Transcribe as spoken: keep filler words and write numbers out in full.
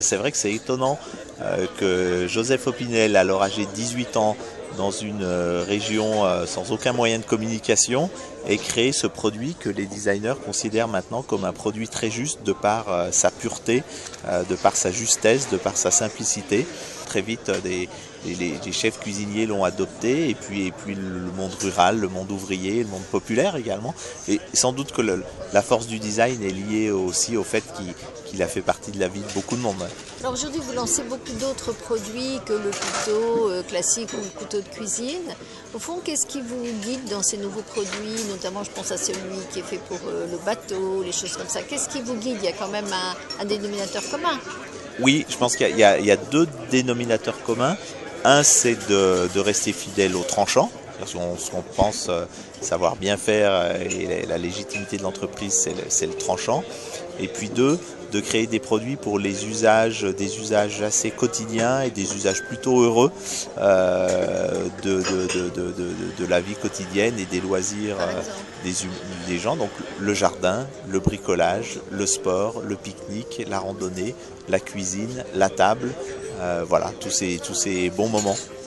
C'est vrai que c'est étonnant euh, que Joseph Opinel, alors âgé de dix-huit ans, dans une euh, région euh, sans aucun moyen de communication, ait créé ce produit que les designers considèrent maintenant comme un produit très juste de par euh, sa pureté, euh, de par sa justesse, de par sa simplicité. Très vite, euh, des, les, les chefs cuisiniers l'ont adopté, et puis, et puis le monde rural, le monde ouvrier, le monde populaire également. Et sans doute que le, la force du design est liée aussi au fait qu'il qu'il a fait partie de la vie de beaucoup de monde. Alors aujourd'hui, vous lancez beaucoup d'autres produits que le couteau euh, classique ou le couteau de cuisine. Au fond, qu'est-ce qui vous guide dans ces nouveaux produits? Notamment, je pense à celui qui est fait pour euh, le bateau, les choses comme ça. Qu'est-ce qui vous guide? Il y a quand même un, un dénominateur commun. Oui, je pense qu'il y, y, y a deux dénominateurs communs. Un, c'est de, de rester fidèle au tranchant. Ce qu'on pense savoir bien faire et la légitimité de l'entreprise, c'est le, c'est le tranchant. Et puis deux, de créer des produits pour les usages, des usages assez quotidiens et des usages plutôt heureux euh, de, de, de, de, de, de la vie quotidienne et des loisirs euh, des, des gens. Donc le jardin, le bricolage, le sport, le pique-nique, la randonnée, la cuisine, la table, euh, voilà, tous ces, tous ces bons moments.